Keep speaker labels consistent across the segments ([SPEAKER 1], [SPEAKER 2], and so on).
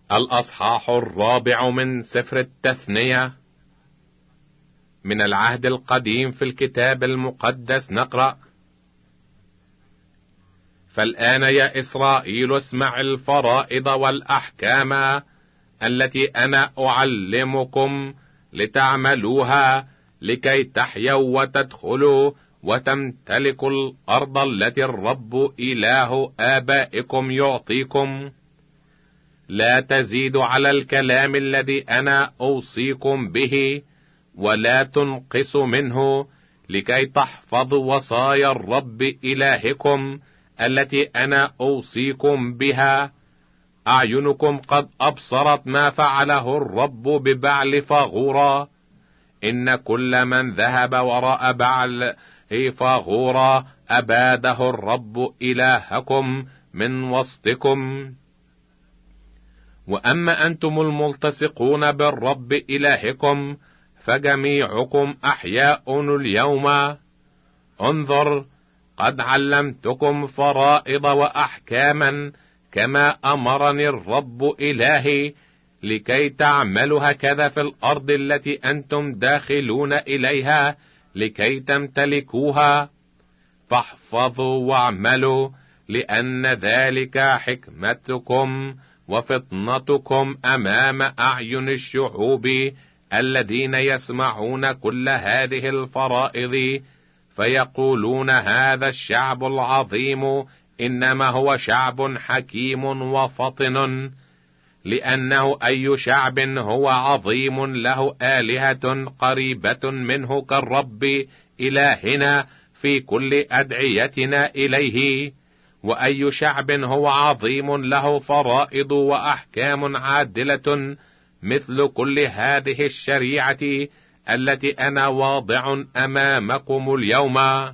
[SPEAKER 1] الأصحاح 4 من سفر التثنية. من العهد القديم في الكتاب المقدس نقرأ: فالآن يا إسرائيل اسمع الفرائض والأحكام التي أنا أعلمكم لتعملوها، لكي تحيوا وتدخلوا وتمتلكوا الأرض التي الرب إله آبائكم يعطيكم. لا تزيدوا على الكلام الذي أنا أوصيكم به، ولا تنقصوا منه، لكي تحفظوا وصايا الرب إلهكم التي أنا أوصيكم بها. أعينكم قد أبصرت ما فعله الرب ببعل فاغورا. إن كل من ذهب وراء بعل فاغورا أباده الرب إلهكم من وسطكم. وأما أنتم الملتصقون بالرب إلهكم فجميعكم أحياء اليوم. انظر، قد علمتكم فرائض وأحكاما كما أمرني الرب إلهي، لكي تعملوا هكذا في الأرض التي أنتم داخلون إليها، لكي تمتلكوها. فاحفظوا واعملوا، لأن ذلك حكمتكم وفطنتكم أمام أعين الشعوب الذين يسمعون كل هذه الفرائض، فيقولون: هذا الشعب العظيم إنما هو شعب حكيم وفطن. لأنه أي شعب هو عظيم له آلهة قريبة منه كالرب إلهنا في كل أدعيتنا إليه؟ وأي شعب هو عظيم له فرائض وأحكام عادلة مثل كل هذه الشريعة التي أنا واضع أمامكم اليوم؟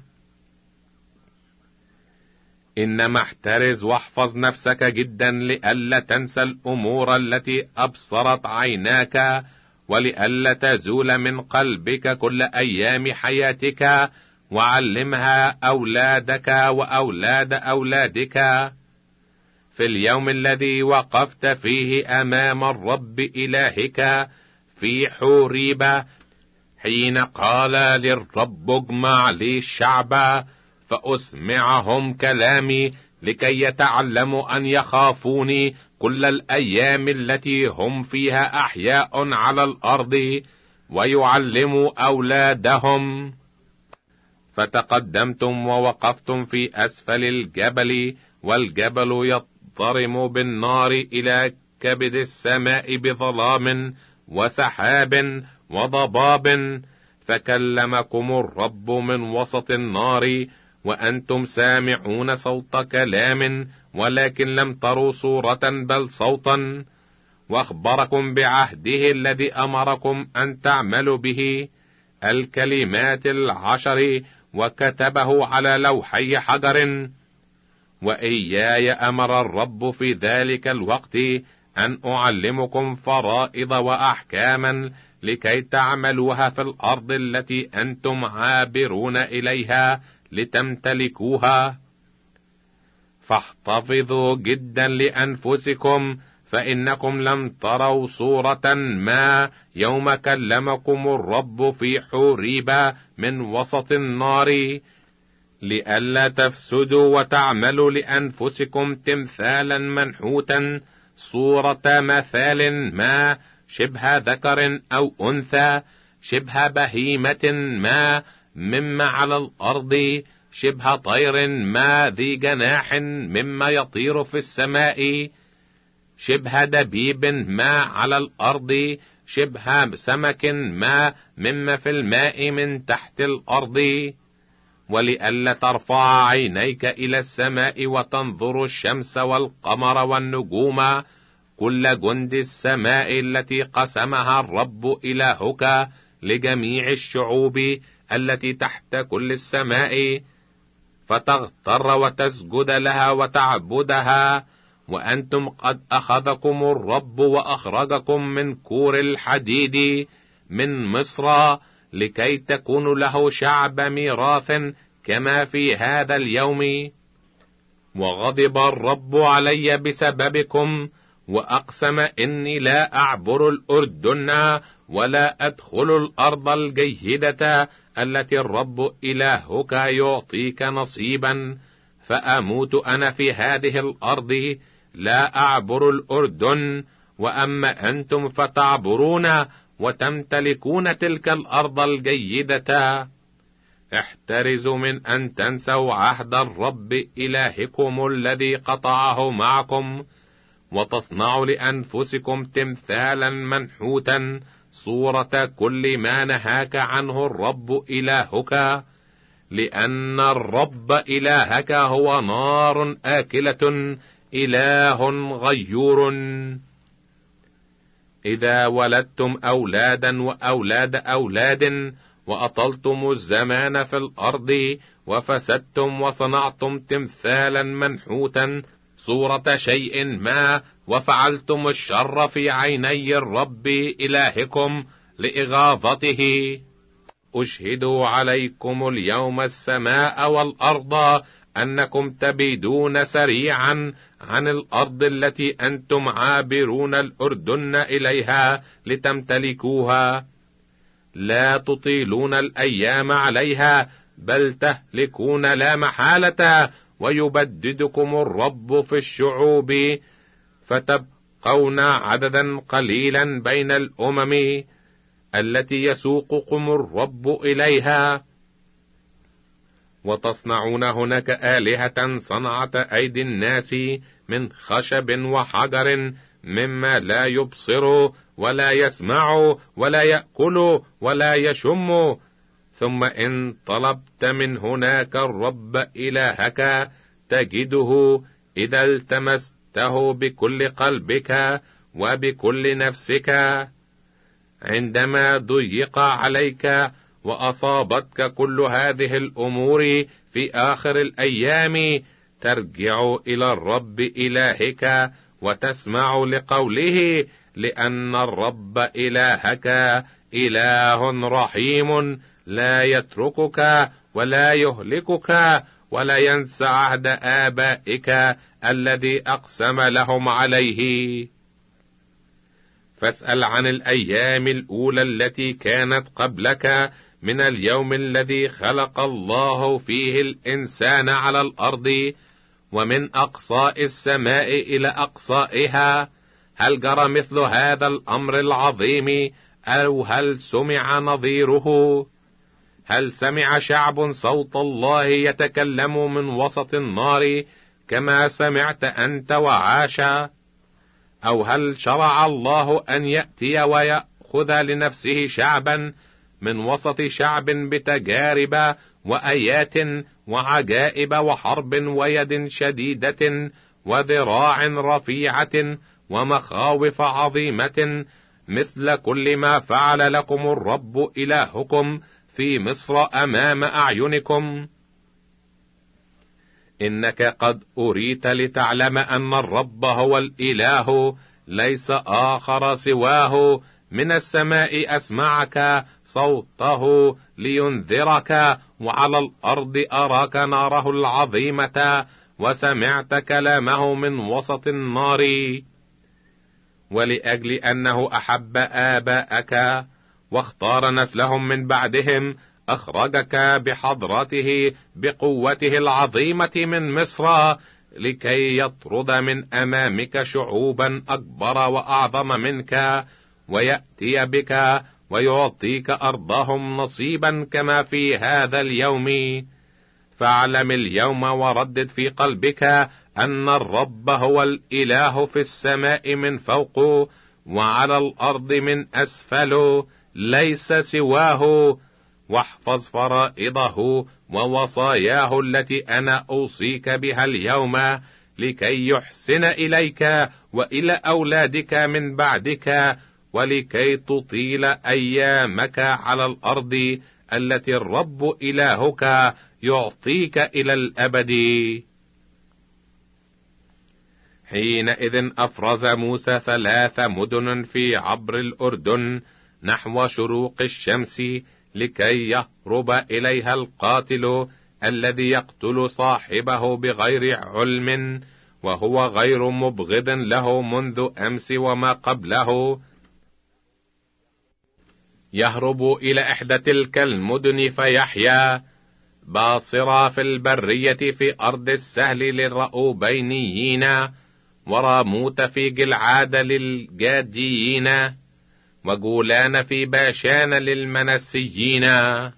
[SPEAKER 1] إنما احترز واحفظ نفسك جدا لئلا تنسى الأمور التي أبصرت عيناك، ولئلا تزول من قلبك كل أيام حياتك، وعلمها أولادك وأولاد أولادك. في اليوم الذي وقفت فيه أمام الرب إلهك في حوريب، حين قال للرب: اجمع لي الشعب فأسمعهم كلامي، لكي يتعلموا أن يخافوني كل الأيام التي هم فيها أحياء على الأرض، ويعلموا أولادهم. فتقدمتم ووقفتم في أسفل الجبل، والجبل يضطرم بالنار إلى كبد السماء بظلام وسحاب وضباب. فكلمكم الرب من وسط النار، وأنتم سامعون صوت كلام، ولكن لم تروا صورة بل صوتا. واخبركم بعهده الذي أمركم أن تعملوا به، الكلمات 10، وكتبه على لوحي حجر. وإياي أمر الرب في ذلك الوقت أن أعلمكم فرائض وأحكاما، لكي تعملوها في الأرض التي أنتم عابرون إليها لتمتلكوها. فاحتفظوا جدا لأنفسكم، فإنكم لم تروا صورة ما يوم كلمكم الرب في حوريب من وسط النار، لئلا تفسدوا وتعملوا لأنفسكم تمثالا منحوتا، صورة مثال ما، شبه ذكر أو أنثى، شبه بهيمة ما مما على الأرض، شبه طير ما ذي جناح مما يطير في السماء، شبه دبيب ما على الأرض، شبه سمك ما مما في الماء من تحت الأرض. ولئلا ترفع عينيك إلى السماء وتنظر الشمس والقمر والنجوم، كل جند السماء التي قسمها الرب إلهك لجميع الشعوب التي تحت كل السماء، فتغتر وتسجد لها وتعبدها. وأنتم قد أخذكم الرب وأخرجكم من كور الحديد من مصر، لكي تكونوا له شعب ميراث كما في هذا اليوم. وغضب الرب علي بسببكم، وأقسم إني لا أعبر الأردن ولا أدخل الأرض الجيدة التي الرب إلهك يعطيك نصيبا، فأموت أنا في هذه الأرض، لا أعبر الأردن، وأما أنتم فتعبرون وتمتلكون تلك الأرض الجيدة. احترزوا من أن تنسوا عهد الرب إلهكم الذي قطعه معكم، وتصنعوا لأنفسكم تمثالا منحوتا صورة كل ما نهاك عنه الرب إلهك، لأن الرب إلهك هو نار آكلة، إله غيور. إذا ولدتم أولادا وأولاد أولاد، وأطلتم الزمان في الأرض، وفسدتم وصنعتم تمثالا منحوتا صورة شيء ما، وفعلتم الشر في عيني الرب إلهكم لإغاظته، أشهد عليكم اليوم السماء والأرض أنكم تبيدون سريعا عن الأرض التي أنتم عابرون الأردن إليها لتمتلكوها، لا تطيلون الأيام عليها، بل تهلكون لا محالة، ويبددكم الرب في الشعوب، فتبقون عددا قليلا بين الأمم التي يسوقكم الرب إليها. وتصنعون هناك آلهة صنعة أيدي الناس من خشب وحجر، مما لا يبصر ولا يسمع ولا يأكل ولا يشم. ثم إن طلبت من هناك الرب إلهك تجده، إذا التمسته بكل قلبك وبكل نفسك. عندما ضيق عليك وأصابتك كل هذه الأمور في آخر الأيام، ترجع إلى الرب إلهك وتسمع لقوله، لأن الرب إلهك إله رحيم، لا يتركك ولا يهلكك، ولا ينسى عهد آبائك الذي أقسم لهم عليه. فاسأل عن الأيام الأولى التي كانت قبلك، من اليوم الذي خلق الله فيه الإنسان على الأرض، ومن أقصاء السماء إلى أقصائها، هل جرى مثل هذا الأمر العظيم، أو هل سمع نظيره؟ هل سمع شعب صوت الله يتكلم من وسط النار كما سمعت أنت وعاش؟ أو هل شرع الله أن يأتي ويأخذ لنفسه شعبا من وسط شعب بتجارب وآيات وعجائب وحرب ويد شديدة وذراع رفيعة ومخاوف عظيمة، مثل كل ما فعل لكم الرب إلهكم في مصر أمام أعينكم؟ إنك قد أريت لتعلم أن الرب هو الإله، ليس آخر سواه. من السماء أسمعك صوته لينذرك، وعلى الأرض أراك ناره العظيمة، وسمعت كلامه من وسط النار. ولأجل أنه أحب آباءك واختار نسلهم من بعدهم، أخرجك بحضرته بقوته العظيمة من مصر، لكي يطرد من أمامك شعوبا أكبر وأعظم منك، ويأتي بك ويعطيك أرضهم نصيبا كما في هذا اليوم. فاعلم اليوم وردد في قلبك أن الرب هو الإله في السماء من فوق، وعلى الأرض من أسفل، ليس سواه. واحفظ فرائضه ووصاياه التي أنا أوصيك بها اليوم، لكي يحسن إليك وإلى أولادك من بعدك، ولكي تطيل أيامك على الأرض التي الرب إلهك يعطيك إلى الأبد. حينئذ أفرز موسى 3 مدن في عبر الأردن نحو شروق الشمس، لكي يهرب إليها القاتل الذي يقتل صاحبه بغير علم، وهو غير مبغض له منذ أمس وما قبله، يهرب إلى إحدى تلك المدن فيحيا، باصرا في البرية في أرض السهل للرأوبينيين، وراموت في جلعاد للجاديين، وجولان في باشان للمنسيين.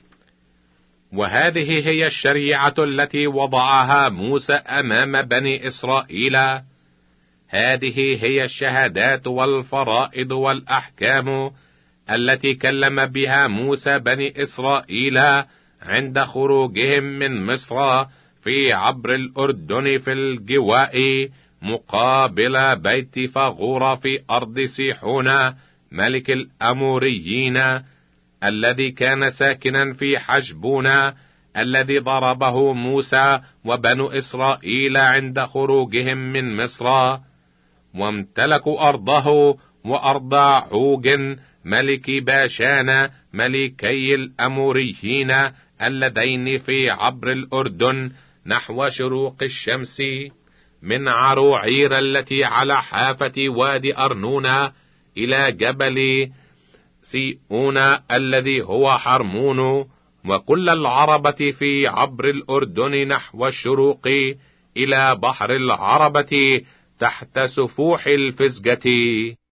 [SPEAKER 1] وهذه هي الشريعة التي وضعها موسى أمام بني إسرائيل. هذه هي الشهادات والفرائض والأحكام التي كلم بها موسى بني إسرائيل عند خروجهم من مصر في عبر الأردن في الجواء مقابل بيت فغور في أرض سيحون ملك الأموريين، الذي كان ساكنا في حشبون، الذي ضربه موسى وبنو إسرائيل عند خروجهم من مصر، وامتلكوا أرضه وأرض عوج ملك باشان ملكي الأموريين اللذين في عبر الأردن نحو شروق الشمس، من عروعير التي على حافة وادي أرنون إلى جبل سيئون الذي هو حرمون، وكل العربة في عبر الأردن نحو الشروق إلى بحر العربة تحت سفوح الفزجة.